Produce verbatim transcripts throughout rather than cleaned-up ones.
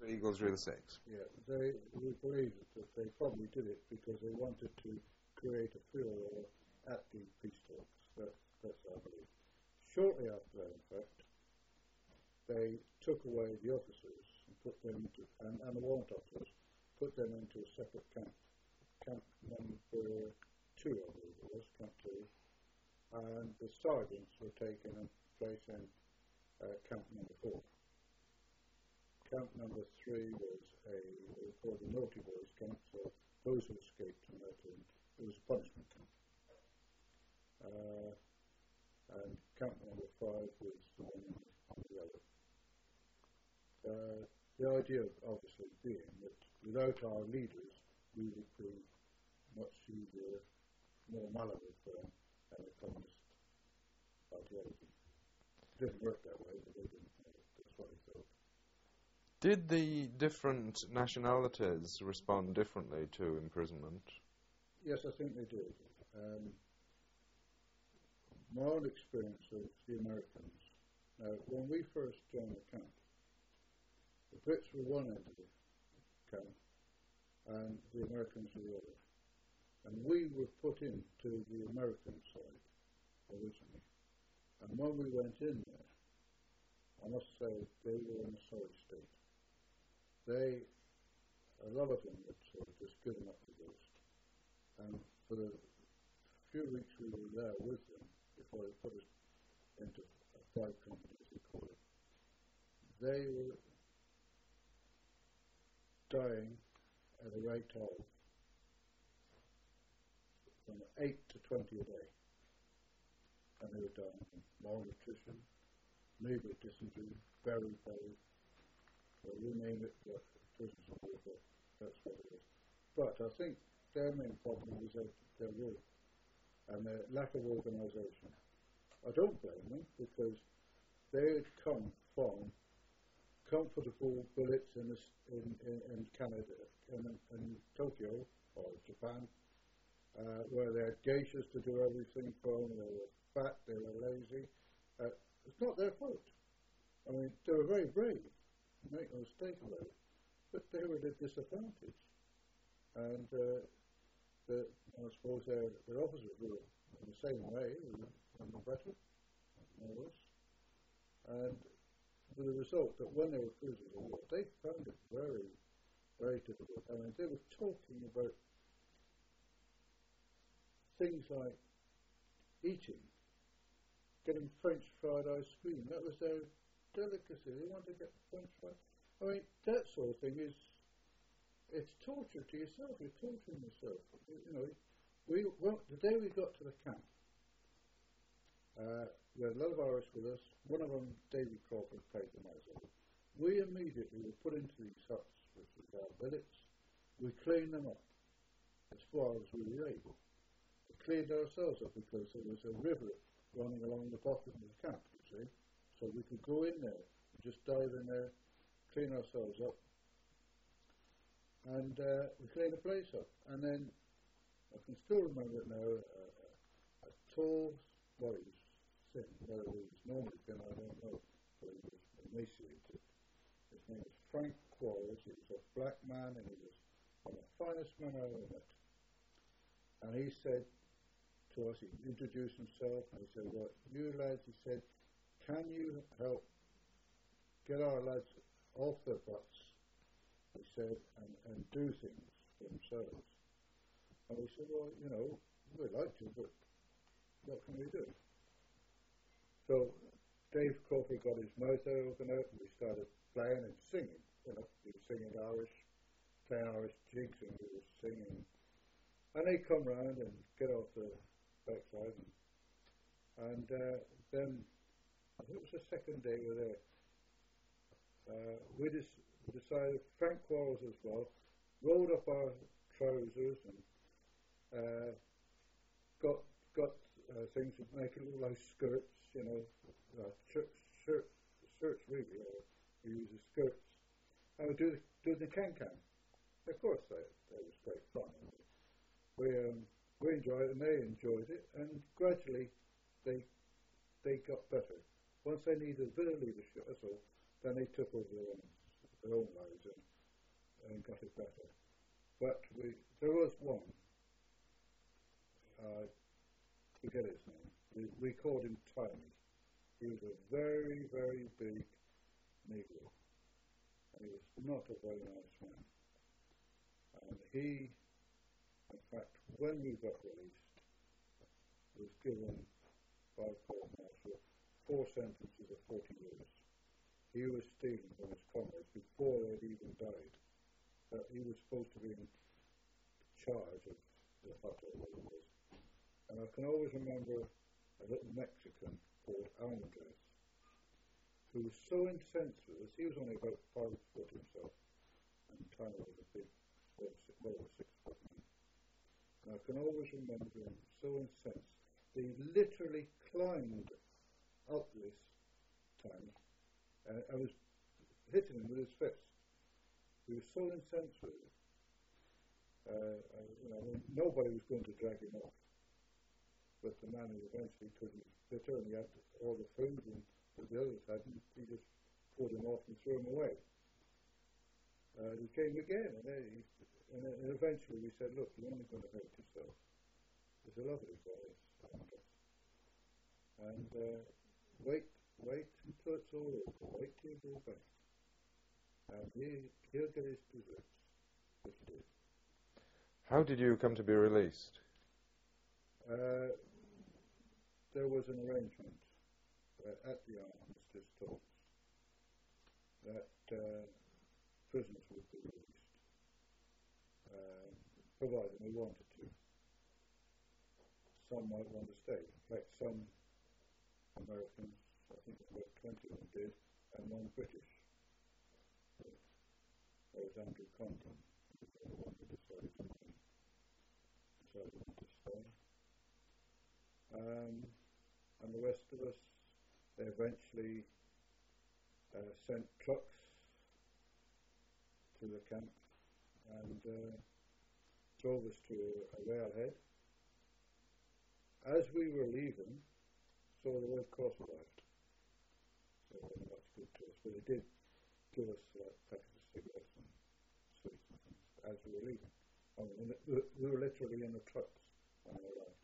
The Eagles drew the six. Yeah, they, we believe that they probably did it because they wanted to create a furor at the peace talks. That, that's our belief. Shortly after that, in fact, they took away the officers and put them into, and, and the warrant officers, put them into a separate camp. Camp number two, I believe it was, camp two. And the sergeants were taken and placed in uh, camp number four. Camp number three was a, what we call the naughty boys camp, so those who escaped from that, and it was a punishment camp. Uh, and camp number five was the one on the other. Uh, the idea, obviously, being that without our leaders, we would prove much easier, more malleable for them than a communist ideology. It didn't work that way, but they didn't. That's what they thought. Did the different nationalities respond differently to imprisonment? Yes, I think they did. Um, my own experience of the Americans. Now, when we first joined the camp, the Brits were one end of the camp, and the Americans were the other. And we were put into the American side originally. And when we went in there, I must say they were in a sorry state. They, a lot of them had sort of just given up the ghost. And for the few weeks we were there with them, before they put us into five companies, as they call it, they were dying at a rate of from eight to twenty a day. And they were dying from malnutrition, maybe dysentery, very, very, well, you name it, but prisons of war, that's what it is. But I think their main problem was their, their will and their lack of organisation. I don't blame them because they had come from comfortable billets in, this, in, in, in Canada, in, in Tokyo or Japan, uh, where they had geishas to do everything from, they were fat, they were lazy. Uh, it's not their fault. I mean, they were very brave, make no mistake about it, but they were at a disadvantage. And uh, the, I suppose their, their officers were in the same way, and no better, no worse. And with the result that when they were prisoners of war, they found it very, very difficult. I mean, they were talking about things like eating, getting French fried ice cream. That was their delicacy. They wanted to get French fried. I mean, that sort of thing is, it's torture to yourself. You're torturing yourself. You know, we well, the day we got to the camp, uh, we had a lot of Irish with us. One of them, David Crawford, played the Mazza. We immediately were put into these huts, which was our billets. We cleaned them up as far as we were able. We cleaned ourselves up because there was a river running along the bottom of the camp, you see. So we could go in there, just dive in there, clean ourselves up, and uh, we cleaned the place up. And then, I can still remember it now, uh, a tall, well, he was thin, whether he was normally thin, I don't know, but he was emaciated. His name was Frank Quarles. He was a black man, and he was one of the finest men I ever met. And he said to us, he introduced himself, and he said, well, you lads, he said, can you help get our lads off their butts, he said, and, and do things for themselves? And we said, well, you know, we'd like to, but what can we do? So Dave Crawford got his mouth open out, and we started playing and singing. You know, he was singing Irish, playing Irish jigs, and we were singing. And they come round and get off the backside, and, and uh, then I think it was the second day we were there. Uh, we just decided, Frank Quarles as well, rolled up our trousers and uh, got got uh, things that make it look like skirts, you know, uh, shirt, shirt, shirts really, or we use the skirts. And we do the, do the can-can. Of course, that, that was great fun. We um, we enjoyed it, and they enjoyed it, and gradually they they got better. Once they needed a bit of leadership, that's all, then they took over their own, their own lives. And then got it better. But we, there was one, I forget his name, we, we called him Tiny. He was a very, very big Negro, and he was not a very nice man. And he, in fact, when we got released, was given by court martial four sentences of forty years. He was stealing from his comrades before they'd even died. But he was supposed to be in charge of the hotel. And I can always remember a little Mexican called Almendrez, who was so incensed with us. He was only about five foot himself, and Tiny was a big, well, over six foot man. And I can always remember him so incensed that he literally climbed up this tank, and I was hitting him with his fist. He was so incensed with it. Uh, I, you know, nobody was going to drag him off. But the man who eventually couldn't fit her, and he had all the food and that the others hadn't, he just pulled him off and threw him away. Uh, he came again, and, he, and, and eventually we said, look, you're only going to hurt yourself. There's a lovely guy, and uh, wait, wait until it's all over. Wait till you go back. And he, he'll get his deserts, which he did. How did you come to be released? Uh, there was an arrangement uh, at the armistice talks that uh, prisoners would be released, uh, provided they wanted to. Some might want to stay. In fact, some Americans, I think about twenty of them did, and one British. There was Andrew Condon, who wanted to decided to decided to stay. Um, and the rest of us, they eventually uh, sent trucks to the camp and uh, drove us to a railhead. As we were leaving, saw the Red Cross arrived. So they were much good to us, but they did give us uh, packets of cigarettes and sweets and things as we were leaving. I mean, we were literally in the trucks when we arrived.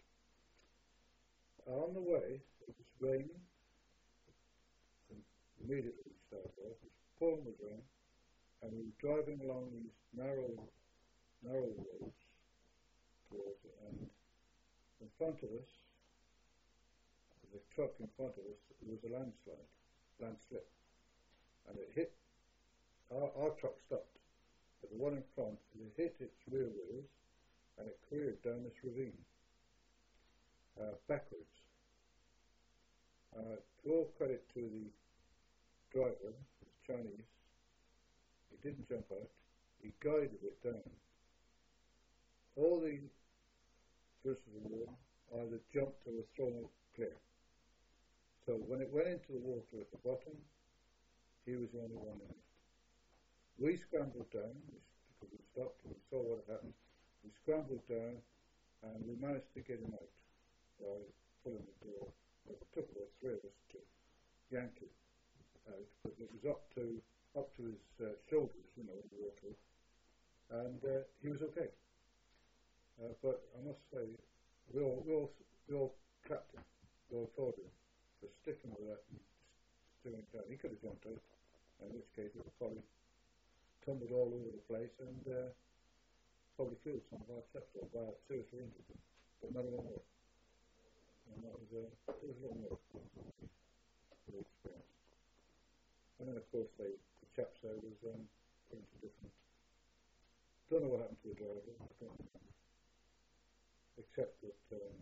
On the way, it was raining. And immediately we started off. It was pouring with rain, and we were driving along these narrow, narrow roads towards it, and in front of us, the truck in front of us, there was a landslide, landslip, and it hit. Our, our truck stopped, but the one in front, it hit its rear wheels, and it careered down this ravine, uh, backwards. Uh, to all credit to the driver, the Chinese, he didn't jump out, he guided it down. All the prisoners of war either jumped or were thrown clear. So when it went into the water at the bottom, he was the only one in it. We scrambled down, because we stopped, we saw what had happened. We scrambled down, and we managed to get him out by pulling the door. It took about three of us to yank him out, but it was up to up to his uh, shoulders, you know, in the water, and uh, he was okay. Uh, but I must say, we all, we all, we all clapped him, we all applauded him for sticking with that and steering it down. He could have jumped out, in which case it would probably tumbled all over the place and uh, probably killed some of our chaps or uh, seriously injured them, but none of them were. And that was, uh, it was a lot more good experience. And then, of course, they, the chaps there was um, put into different. Don't know what happened to the driver, I don't remember. Except that um,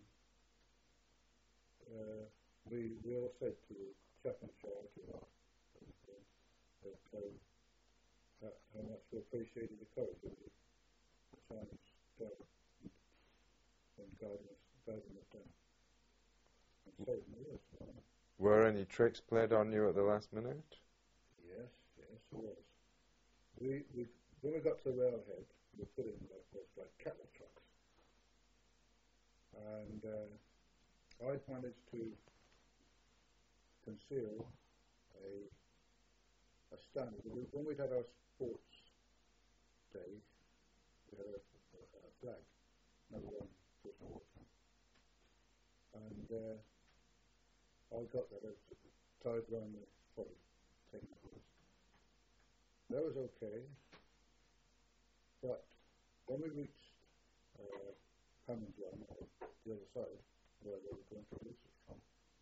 uh, we, we all said to the chap in charge of our, that uh, how, how much we appreciated the courage of the, the Chinese driver and guiding us, guiding us down. Were any tricks played on you at the last minute? Yes, yes, there was. We, we, when we got to the railhead, we put in like, like cattle trucks. And uh, I managed to conceal a, a stand. When we'd had our sports day, we had a, a, a flag, number one prisoner war camp. And uh, I got that, it was tied around the body, taken across. That was okay, but when we reached uh, Hammond's Run, or the other side, where they were going to release it from,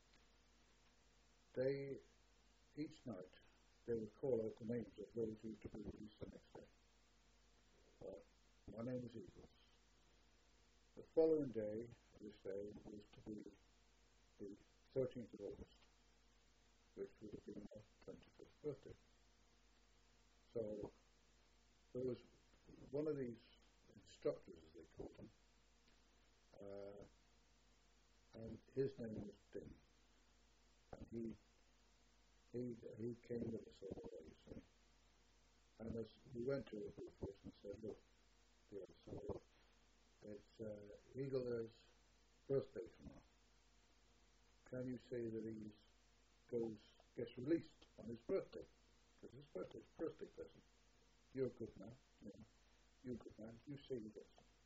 they, each night, they would call out the names of those who were to be released the next day. Uh, my name is Eagles. The following day, this day, was to be the thirteenth of August, which would have been my twenty-fifth birthday. So there was one of these instructors, as they called him, uh, and his name was Ding. And he he he came with us all the way, you see. And as we went to the force and said, look, dear, so it's uh, Eagle's birthday tomorrow. Can you say that he goes gets released on his birthday? Because his birthday is birthday present. You're a good man, you know. You're a good man. You say he gets it.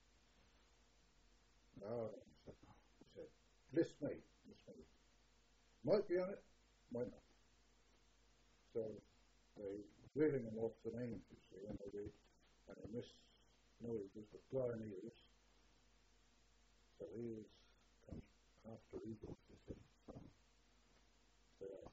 No, he said, no. He said, list me, list me. Might be on it, might not. So they reeling him off the names, you see, and they read, and they miss no Eagles, but Brian Eagles. So Eagles comes after Eagles, you see. So they are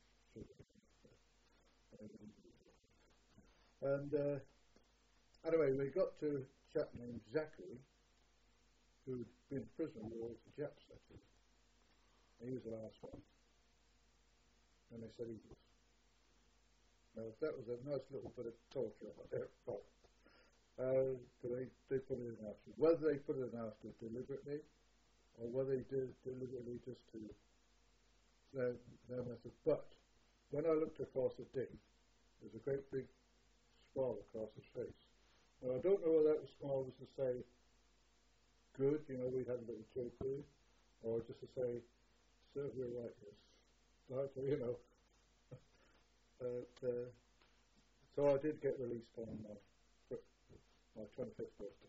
And uh, anyway, we got to a chap named Zachary, who'd been a prisoner of war with the Japs, actually. He was the last one. And they said Eagles. Now, that was a nice little bit of torture on their part. Uh, they, they put it in after. Whether they put it in after deliberately, or whether they did deliberately just to their, their method. But when I looked across at Dick, there was a great big smile across his face. Now, I don't know whether that smile was to say, good, you know, we had a little joke with it, or just to say, serve your rightness. Like, you know. But, uh, so I did get released on my, my twenty-fifth birthday.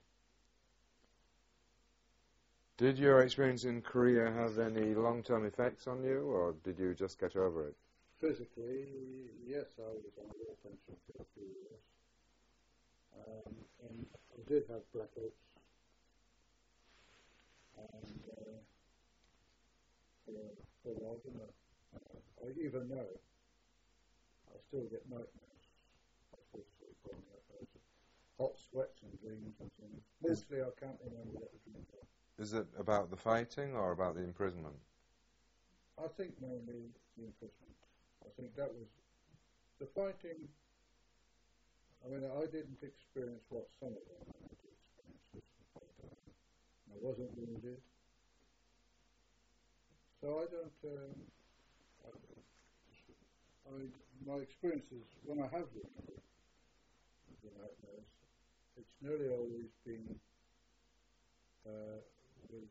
Did your experience in Korea have any long-term effects on you, or did you just get over it? Physically, yes, I was on a war pension for a few years. Um, and I did have blackouts. And uh, for, for a while, you know, uh, I, even now, I still get nightmares. I fall asleep on that. Hot sweats and dreams and things. Mostly I can't remember what the dreams are. Is it about the fighting or about the imprisonment? I think mainly the imprisonment. I think that was the fighting. I mean, I didn't experience what some of them had to experience. I wasn't wounded, so I don't. Um, I, I, my experiences when I have been the nightmares, it's nearly always been uh, with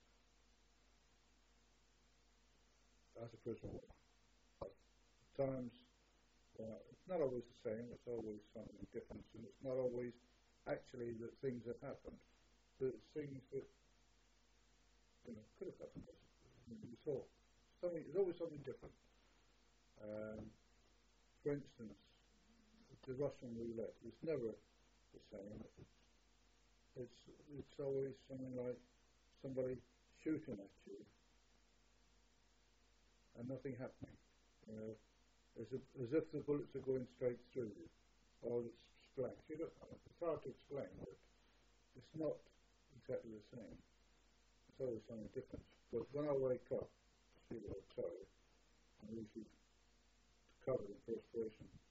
as a prisoner. At times. Uh, it's not always the same, it's always something different, and it's not always actually the things that happened. The things that you know, could have happened. You thought something, there's always something different. Um, for instance, the Russian roulette is never the same. It's it's always something like somebody shooting at you and nothing happening. You know, As if, as if the bullets are going straight through you, or it's blank. You don't, it's hard to explain, but it's not exactly the same. It's always something different. But when I wake up, I feel a little tired. I'm usually covered in perspiration.